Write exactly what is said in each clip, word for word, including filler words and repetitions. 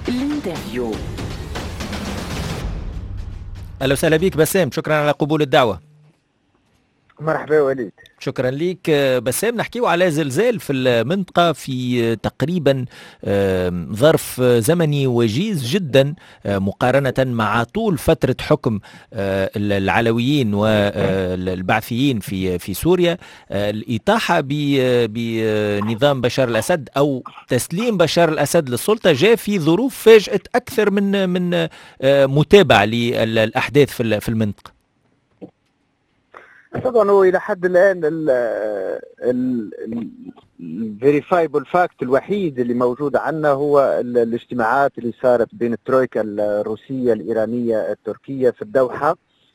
الانترفيو. اهلا وسهلا بك بسام، شكرا على قبول الدعوه. مرحبا وليد. شكرا لك بسام. نحكيو على زلزال في المنطقة في تقريبا ظرف زمني وجيز جدا مقارنة مع طول فترة حكم العلويين والبعثيين في في سوريا. الإطاحة بنظام بشار الأسد أو تسليم بشار الأسد للسلطة جاء في ظروف فاجأت أكثر من من متابعة للأحداث في المنطقة. طبعا هو الى حد الان الفيريفايبل فاكت الوحيد اللي موجود عندنا هو الاجتماعات اللي صارت بين الترويكا الروسيه الايرانيه التركيه في الدوحه،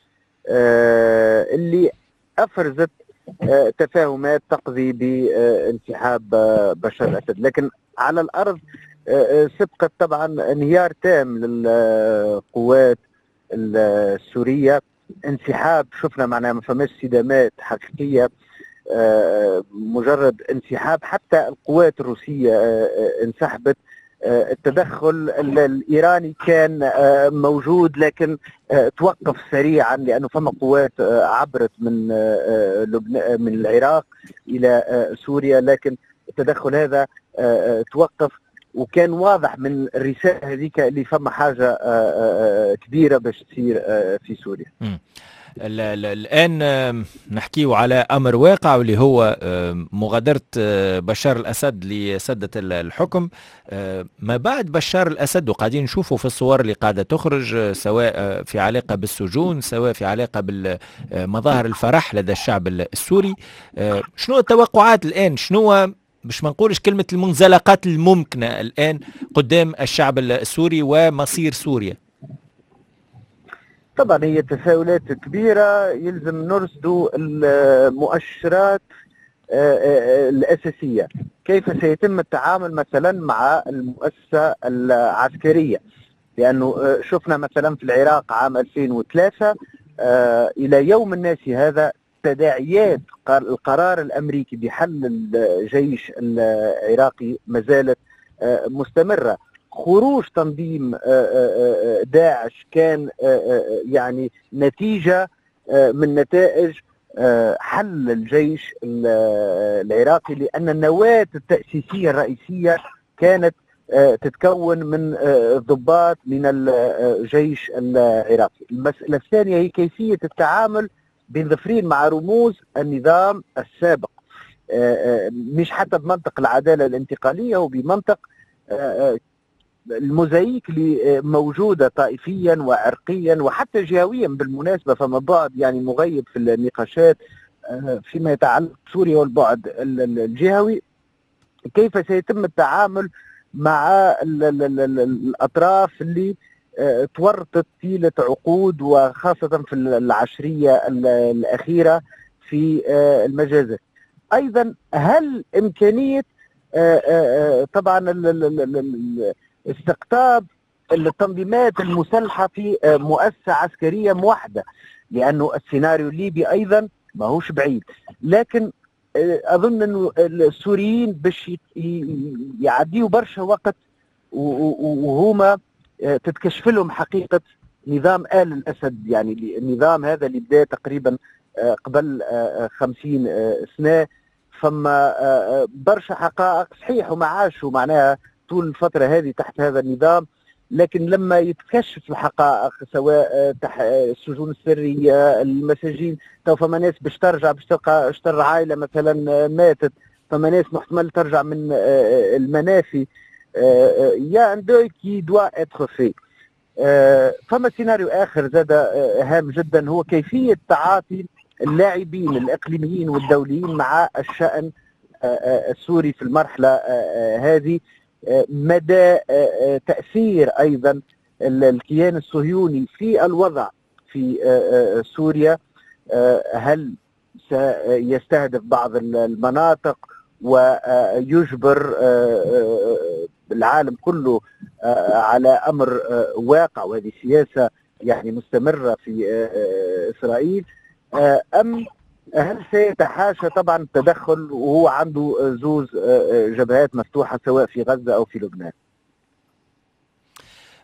اللي افرزت تفاهمات تقضي بانسحاب بشار الاسد، لكن على الارض سبقت طبعا انهيار تام للقوات السوريه، انسحاب شفنا معناها ما فماش صدامات حقيقيه، آه مجرد انسحاب. حتى القوات الروسيه آه انسحبت. آه التدخل الايراني كان آه موجود لكن آه توقف سريعا، لانه فما قوات آه عبرت من آه لبنان من العراق الى آه سوريا، لكن التدخل هذا آه توقف. وكان واضح من الرسالة هذيك اللي فما حاجة كبيرة باش تصير في سوريا. الآن نحكيه على أمر واقع واللي هو مغادرة بشار الأسد لسدة الحكم. ما بعد بشار الأسد وقاعدين نشوفه في الصور اللي قاعدة تخرج، سواء في علاقة بالسجون سواء في علاقة بالمظاهر الفرح لدى الشعب السوري. شنو التوقعات الآن؟ شنو مش ما نقولش كلمة المنزلقات الممكنة الآن قدام الشعب السوري ومصير سوريا؟ طبعا هي تساؤلات كبيرة، يلزم نرصد المؤشرات الأساسية. كيف سيتم التعامل مثلا مع المؤسسة العسكرية؟ لأنه شفنا مثلا في العراق عام ألفين وثلاثة إلى يوم الناس هذا تداعيات القرار الأمريكي بحل الجيش العراقي ما زالت مستمرة. خروج تنظيم داعش كان يعني نتيجة من نتائج حل الجيش العراقي، لأن النواة التأسيسية الرئيسية كانت تتكون من ضباط من الجيش العراقي. المسألة الثانية هي كيفية التعامل بين ظفرين مع رموز النظام السابق، مش حتى بمنطق العدالة الانتقالية وبمنطق الموزايك اللي موجودة طائفيا وعرقيا وحتى جهويا بالمناسبة. فما بعد يعني مغيب في النقاشات فيما يتعلق بسوريا والبعد الجهوي. كيف سيتم التعامل مع الأطراف اللي تورطت طيلة عقود وخاصة في العشرية الأخيرة في المجازر؟ أيضا هل إمكانية طبعا استقطاب التنظيمات المسلحة في مؤسسة عسكرية موحدة؟ لأنه السيناريو الليبي أيضا ما هوش بعيد، لكن أظن أنه السوريين باش يعديوا برشا وقت وهما تتكشف لهم حقيقة نظام آل الأسد. يعني النظام هذا اللي بدأ تقريبا قبل خمسين سنة، فما برشا حقائق صحيح وما عاشوا معناها طول الفترة هذه تحت هذا النظام، لكن لما يتكشف الحقائق سواء تحت السجون السرية المساجين، تو فما ناس باش ترجع باش تلقى اشتر عائلة مثلا ماتت، فما ناس محتمل ترجع من المنافي. يا ان دو كي دوا اتر في. فما سيناريو اخر زاد هام جدا، هو كيفية تعاطي اللاعبين الاقليميين والدوليين مع الشأن السوري في المرحلة هذه. مدى تأثير أيضا الكيان الصهيوني في الوضع في سوريا، هل سيستهدف بعض المناطق ويجبر العالم كله على أمر واقع، وهذه سياسة يعني مستمرة في إسرائيل، أم هل سيتحاشى طبعا التدخل وهو عنده زوز جبهات مفتوحة سواء في غزة أو في لبنان؟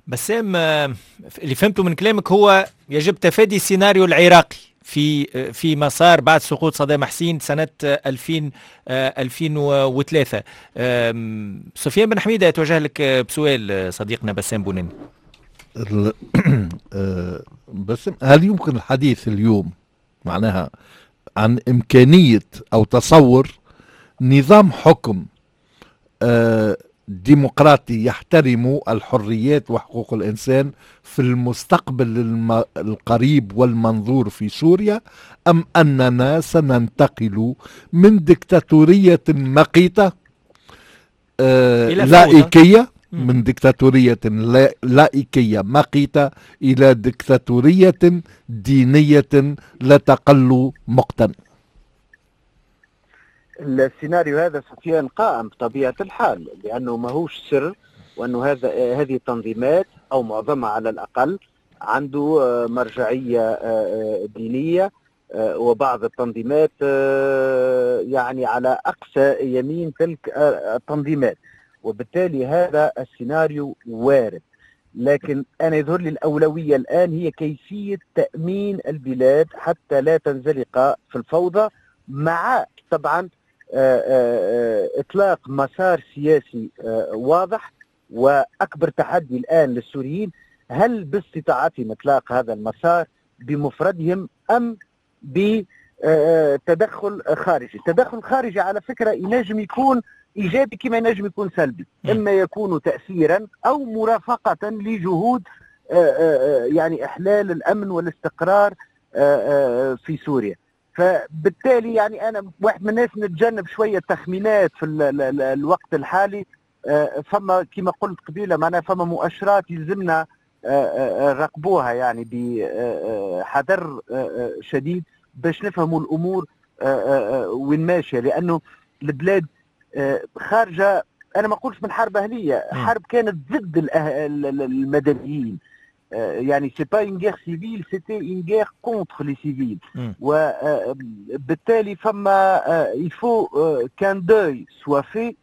بسام، آه، اللي فهمته من كلامك هو يجب تفادي السيناريو العراقي في في مسار بعد سقوط صدام حسين سنة ألفين ألفين وثلاثة. آم، سفيان بن حميدة يتوجه لك بسؤال، آه، صديقنا بسام بونين. ال- آه، بس هل يمكن الحديث اليوم معناها عن إمكانية أو تصور نظام حكم آه، ديمقراطي يحترم الحريات وحقوق الإنسان في المستقبل الم- القريب والمنظور في سوريا، أم أننا سننتقل من ديكتاتورية مقيتة آه، إلى فوضى. لائكية، مم. من ديكتاتورية لا- لائكية مقيتة إلى ديكتاتورية دينية لا تقل مقتا؟ السيناريو هذا سفيان قائم بطبيعة الحال، لأنه ماهوش سر، وأنه هذا هذه التنظيمات أو معظمها على الأقل عنده آه، مرجعية آه، آه، دينية، آه، وبعض التنظيمات آه، يعني على أقصى يمين تلك آه، التنظيمات، وبالتالي هذا السيناريو وارد. لكن أنا يظهر لي الأولوية الآن هي كيفية تأمين البلاد حتى لا تنزلق في الفوضى، مع طبعا آه، آه، آه، إطلاق مسار سياسي آه، واضح. وأكبر تحدي الآن للسوريين، هل باستطاعتهم إطلاق هذا المسار بمفردهم أم بتدخل خارجي؟ التدخل الخارجي على فكرة ينجم يكون إيجابي كما ينجم يكون سلبي، إما يكون تأثيرا أو مرافقة لجهود آه، آه، يعني إحلال الأمن والاستقرار آه، آه، في سوريا. فبالتالي يعني أنا واحد من الناس نتجنب شوية تخمينات في ال ال ال الوقت الحالي. آه، فما كما قلت قبيلة معناها فما مؤشرات يلزمنا آه، آه، نراقبوها يعني بحذر آه، شديد باش نفهموا الأمور آه، آه، وين ماشية، لأنه البلاد آه، خارجة، أنا ما أقولش من حرب أهلية، حرب كانت ضد الأه- ال- ال- المدنيين. آه، يعني سي با اون غير سيفيل، سيتي اون غير كونتر لي سيفيل. وبالتالي فما يفو كان دوي سوا في،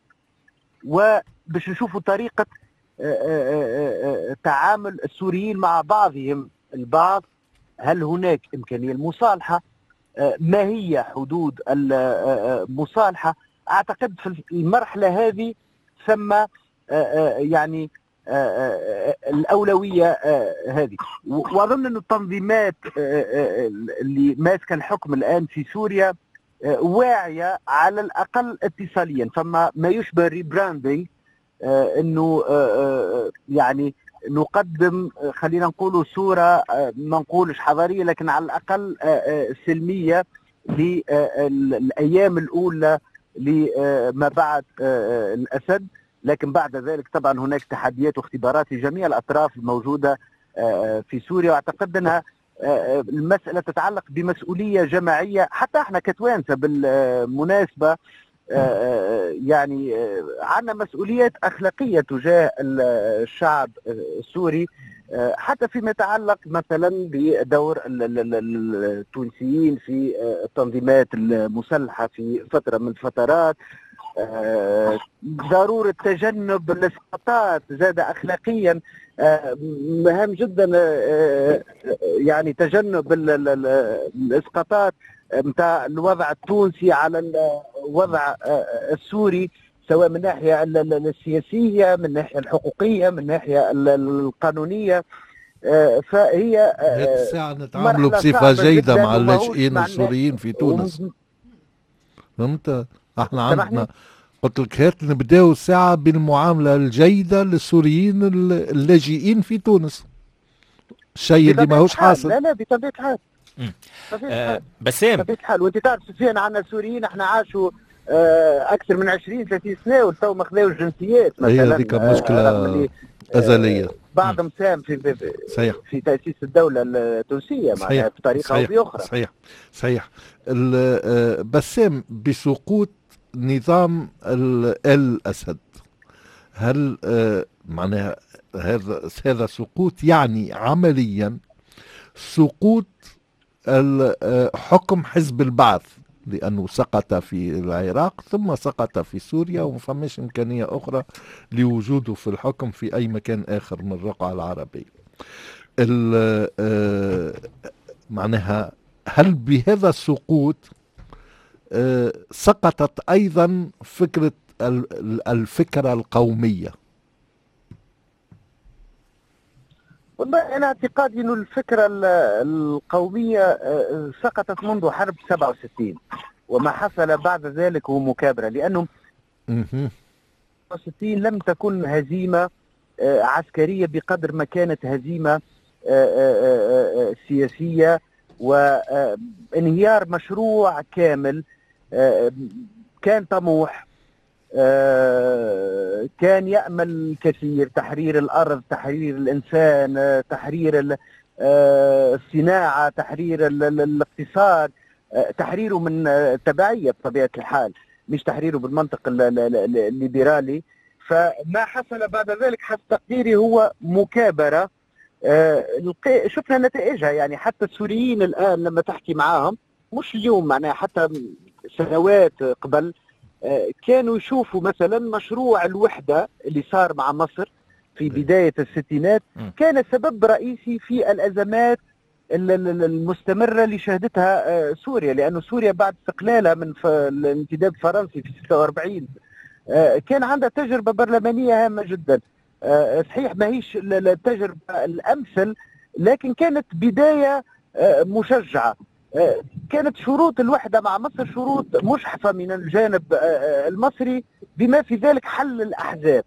وباش نشوفوا طريقة آه، آه، آه، تعامل السوريين مع بعضهم البعض. هل هناك إمكانية المصالحة؟ آه، ما هي حدود المصالحة؟ أعتقد في المرحلة هذه ثم آه، آه، يعني آه، آه، الأولوية آه، هذه. وأظن أن التنظيمات آه، آه، اللي ماسكة الحكم الآن في سوريا آه، واعية على الأقل اتصاليا، فما ما يشبه ريبراندينج، آه، أنه آه، آه، يعني نقدم آه، خلينا نقول صورة آه، ما نقولش حضارية، لكن على الأقل آه، آه، سلمية للأيام الأولى لما بعد آه، آه، الأسد. لكن بعد ذلك طبعا هناك تحديات واختبارات لجميع الأطراف الموجودة آه، في سوريا، واعتقد أنها آه، المسألة تتعلق بمسؤولية جماعية. حتى احنا كتوانسة بالمناسبة آه، يعني آه، عندنا مسؤوليات أخلاقية تجاه الشعب السوري، آه، حتى فيما يتعلق مثلا بدور ال- ال- ال- التونسيين في آه، التنظيمات المسلحة في فترة من الفترات. آه، ضرورة تجنب الاسقاطات زاد أخلاقيا، آه، مهم جدا آه، آه، يعني تجنب ال- ال- ال- الاسقاطات متاع الوضع التونسي على الوضع آه، السوري، سواء من الناحية ال- ال- السياسية، من الناحية الحقوقية، من الناحية ال- القانونية. آه، فهي هذه آه، الساعة نتعاملوا مرحلة بصفة صعبة جيدة جدا مع وماهوش اللاجئين معناه. السوريين في تونس، وم- فهمت؟ احنا عندنا، سامحني؟ قلت لك هات نبداو الساعة بالمعاملة الجيدة للسوريين الل- اللاجئين في تونس، الشيء اللي بطبيعة ماهوش الحال، حاصل. لا لا بطبيعة الحال، مم. بطبيعة آه، الحال، بسام، بطبيعة الحال. وانت تعرف سفيان عندنا سوريين احنا عاشوا آه، اكثر من عشرين ثلاثين سنة وتو ما خذاو الجنسيات هي مثلا، هذيك آه، رغم مشكلة اللي أزلية. آه، بعضهم ساهم في في, صحيح في تأسيس الدولة التونسية صحيح معناها بطريقة أو صحيح بأخرى. صحيح صحيح. ال- آه، بسام، بسقوط نظام ال- الأسد، هل آه، معناها هذا هذا سقوط يعني عمليا سقوط ال- آه، حكم حزب البعث لأنه سقط في العراق ثم سقط في سوريا، وما فماش إمكانية أخرى لوجوده في الحكم في أي مكان آخر من الرقعة العربية. معناها هل بهذا السقوط سقطت أيضا فكرة الفكرة القومية؟ والله أنا اعتقادي أن الفكرة القومية سقطت منذ حرب سبعة وستين، وما حصل بعد ذلك هو مكابرة، لأنه سبعة وستين لم تكن هزيمة عسكرية بقدر ما كانت هزيمة سياسية وانهيار مشروع كامل كان طموح، كان يأمل كثير، تحرير الأرض، تحرير الإنسان، تحرير الصناعة، تحرير الاقتصاد، تحريره من التبعية بطبيعة الحال، مش تحريره بالمنطق الليبرالي. فما حصل بعد ذلك حسب تقديري هو مكابرة شفنا نتائجها. يعني حتى السوريين الآن لما تحكي معاهم، مش اليوم معناها، حتى سنوات قبل كانوا يشوفوا مثلا مشروع الوحدة اللي صار مع مصر في بداية الستينات كان سبب رئيسي في الأزمات المستمرة اللي شهدتها سوريا، لأنه سوريا بعد استقلالها من الانتداب الفرنسي في ستة وأربعين كان عندها تجربة برلمانية هامة جدا. صحيح ما هيش التجربة الأمثل، لكن كانت بداية مشجعة. كانت شروط الوحدة مع مصر شروط مشحفة من الجانب المصري، بما في ذلك حل الأحزاب.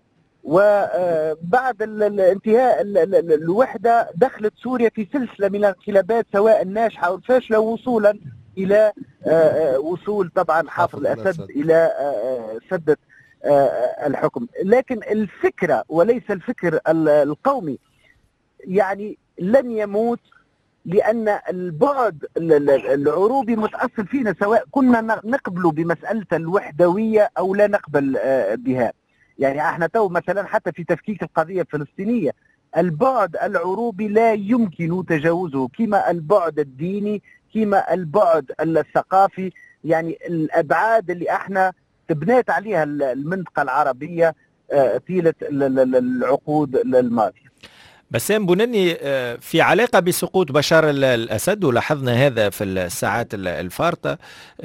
وبعد انتهاء الوحدة دخلت سوريا في سلسلة من الانقلابات سواء الناجحة أو الفاشلة، وصولا إلى وصول طبعا حافظ الأسد إلى سدة الحكم. لكن الفكرة وليس الفكر القومي يعني لن يموت، لأن البعد العروبي متأصل فينا سواء كنا نقبل بمسألة الوحدوية أو لا نقبل بها. يعني احنا تو مثلا حتى في تفكيك القضية الفلسطينية البعد العروبي لا يمكن تجاوزه، كما البعد الديني، كما البعد الثقافي. يعني الأبعاد اللي احنا تبنيت عليها المنطقة العربية طيلة العقود الماضية. بسام بنني، في علاقة بسقوط بشار الأسد، ولاحظنا هذا في الساعات الفارطة،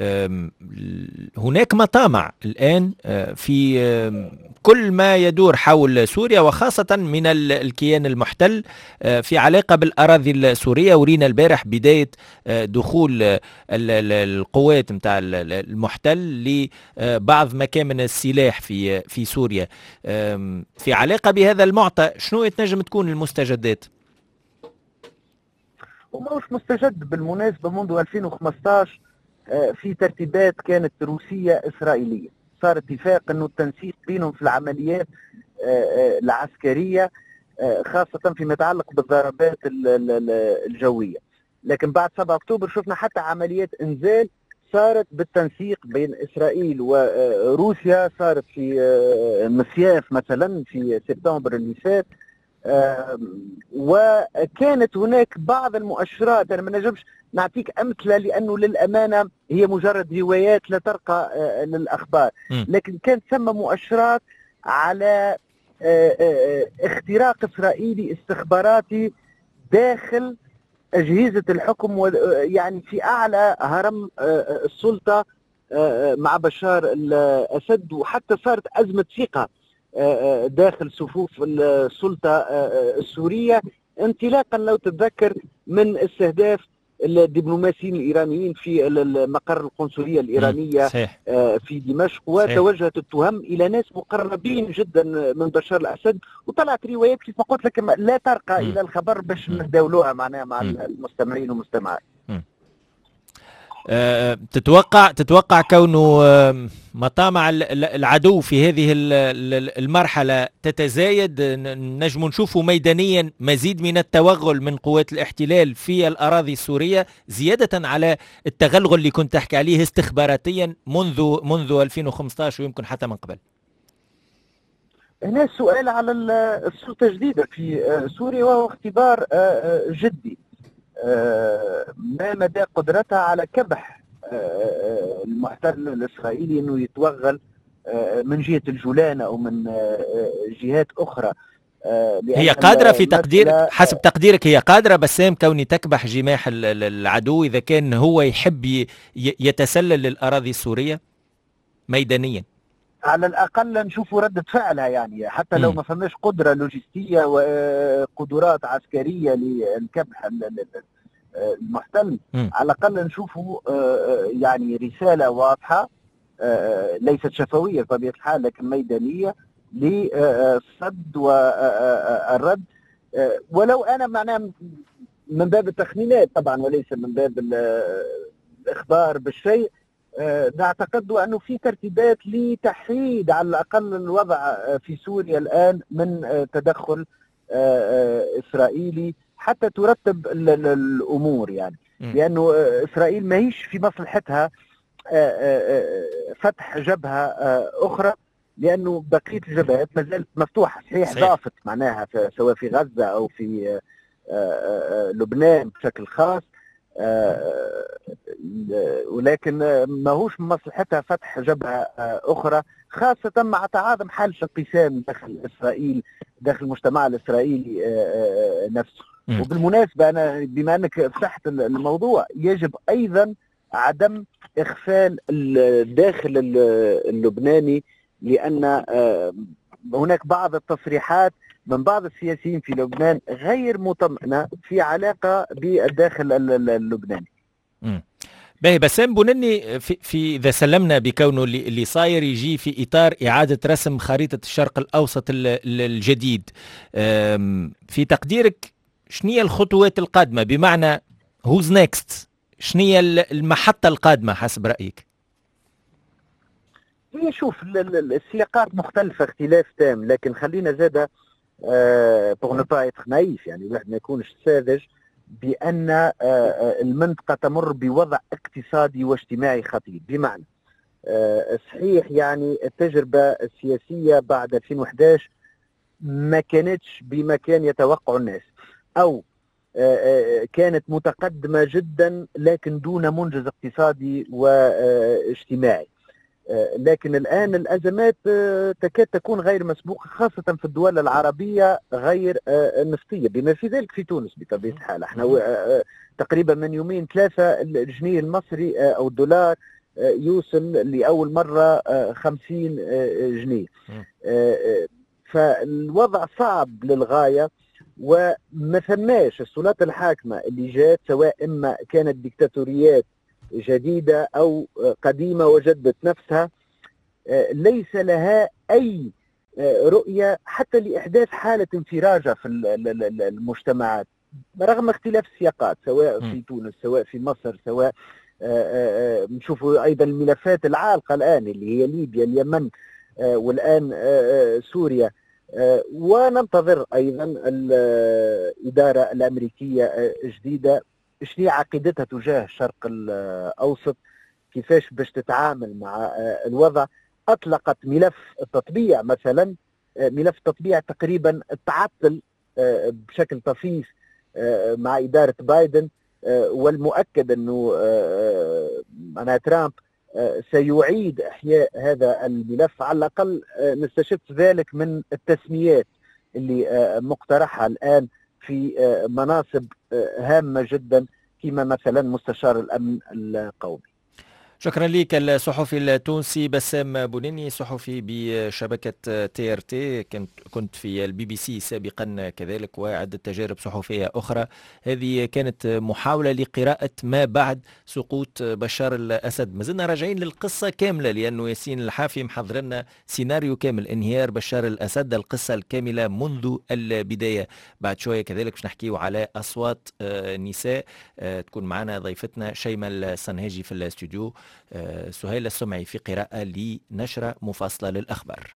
هناك مطامع الآن في كل ما يدور حول سوريا وخاصة من الكيان المحتل في علاقة بالأراضي السورية. ورينا البارح بداية دخول القوات متاع المحتل لبعض مكامن السلاح في في سوريا. في علاقة بهذا المعطى شنو تنجم تكون المستجدات؟ ومش مستجد بالمناسبة منذ ألفين وخمسطعش في ترتيبات كانت روسية إسرائيلية، صار اتفاق أنه التنسيق بينهم في العمليات العسكرية خاصة فيما يتعلق بالضربات الجوية. لكن بعد سبعة أكتوبر شفنا حتى عمليات إنزال صارت بالتنسيق بين إسرائيل وروسيا، صارت في مسياف مثلا في سبتمبر اللي فات. وكانت هناك بعض المؤشرات، أنا ما نجمش نعطيك أمثلة لأنه للأمانة هي مجرد روايات لا ترقى للأخبار، لكن كانت ثم مؤشرات على اختراق إسرائيلي استخباراتي داخل أجهزة الحكم، يعني في أعلى هرم السلطة مع بشار الأسد. وحتى صارت أزمة ثقة داخل صفوف السلطة السورية، انطلاقا لو تتذكر من استهداف الدبلوماسيين الإيرانيين في المقر القنصلية الإيرانية في دمشق، وتوجهت التهم إلى ناس مقربين جدا من بشار الأسد. وطلعت روايات كيف ما قلت لك لا ترقى إلى الخبر باش نداولوها معناها مع المستمعين والمستمعات. أه تتوقع تتوقع كونه مطامع العدو في هذه المرحلة تتزايد، نجم نشوفه ميدانيا مزيد من التوغل من قوات الاحتلال في الأراضي السورية، زيادة على التغلغل اللي كنت تحكي عليه استخباراتيا منذ منذ ألفين وخمسطعش ويمكن حتى من قبل؟ هنا السؤال على السلطة الجديدة في سوريا وهو اختبار جدي، ما مدى قدرتها على كبح المحتل الإسرائيلي أنه يتوغل من جهة الجولان أو من جهات أخرى. هي قادرة في تقدير حسب تقديرك، هي قادرة بسام كوني تكبح جماح العدو إذا كان هو يحب يتسلل للأراضي السورية ميدانيا؟ على الأقل نشوفوا ردة فعلها، يعني حتى لو م. ما فماش قدرة لوجستية وقدرات عسكرية للكبح المحتل، م. على الأقل نشوفوا يعني رسالة واضحة ليست شفوية بطبيعة الحال لكن ميدانية للصد والرد، ولو أنا معناه من باب التخمينات طبعا وليس من باب الإخبار بالشيء، نعتقد أنه في ترتيبات لتحييد على الأقل الوضع في سوريا الآن من تدخل إسرائيلي حتى ترتب الأمور، يعني لأنه إسرائيل ما هيش في مصلحتها فتح جبهة أخرى، لأنه بقية الجبهات ما زالت مفتوحة. صحيح ضافت معناها في سواء في غزة أو في لبنان بشكل خاص، ولكن ما هوش من مصلحتها فتح جبهة أخرى، خاصة مع تعاظم حالة الانقسام داخل إسرائيل داخل المجتمع الإسرائيلي نفسه. م. وبالمناسبة أنا بما أنك فتحت الموضوع، يجب أيضا عدم إغفال الداخل اللبناني، لأن هناك بعض التصريحات من بعض السياسيين في لبنان غير مطمئنة في علاقة بالداخل اللبناني. باهي بسام بنني في, في إذا سلمنا بكونه اللي صاير يجي في إطار إعادة رسم خريطة الشرق الأوسط الجديد، في تقديرك شنية الخطوات القادمة؟ بمعنى who's next؟ شنية المحطة القادمة حسب رأيك؟ هي شوف السياقات مختلفة اختلاف تام، لكن خلينا زادة بور نو با إتر نايف، يعني الواحد ما يكونش ساذج بأن المنطقة تمر بوضع اقتصادي واجتماعي خطير. بمعنى صحيح يعني التجربة السياسية بعد ألفين وأحد عشر ما كانتش بما كان يتوقع الناس، أو كانت متقدمة جدا لكن دون منجز اقتصادي واجتماعي. لكن الآن الأزمات تكاد تكون غير مسبوقة، خاصة في الدول العربية غير النفطية بما في ذلك في تونس بطبيعة الحال. احنا تقريبا من يومين ثلاثة الجنيه المصري أو الدولار يوصل لأول مرة خمسين جنيه، فالوضع صعب للغاية، وما ثماش السلطات الحاكمة اللي جات سواء إما كانت ديكتاتوريات جديدة أو قديمة وجدت نفسها ليس لها أي رؤية حتى لإحداث حالة انفراجة في المجتمعات رغم اختلاف السياقات سواء في تونس سواء في مصر سواء نشوفوا أيضا الملفات العالقة الآن اللي هي ليبيا اليمن والآن سوريا، وننتظر أيضا الإدارة الأمريكية جديدة شنو عقيدتها تجاه الشرق الأوسط، كيفاش باش تتعامل مع الوضع. أطلقت ملف التطبيع مثلا، ملف التطبيع تقريبا تعطل بشكل طفيف مع إدارة بايدن، والمؤكد أنه أنا ترامب سيعيد إحياء هذا الملف، على الأقل نستشف ذلك من التسميات اللي مقترحة الآن في مناصب هامة جدا كما مثلا مستشار الأمن القومي. شكرا لك الصحفي التونسي بسام بنيني، صحفي بشبكة تي ار تي، كنت كنت في البي بي سي سابقا كذلك وعدة تجارب صحفية أخرى. هذه كانت محاولة لقراءة ما بعد سقوط بشار الأسد. ما زلنا راجعين للقصة كاملة لأنه ياسين الحافي محضر لنا سيناريو كامل انهيار بشار الأسد، القصة الكاملة منذ البداية. بعد شوية كذلك باش نحكيو على أصوات نساء، تكون معنا ضيفتنا شيماء الصنهاجي في الاستوديو، سهيل السمعي في قراءة لنشرة مفصلة للأخبار.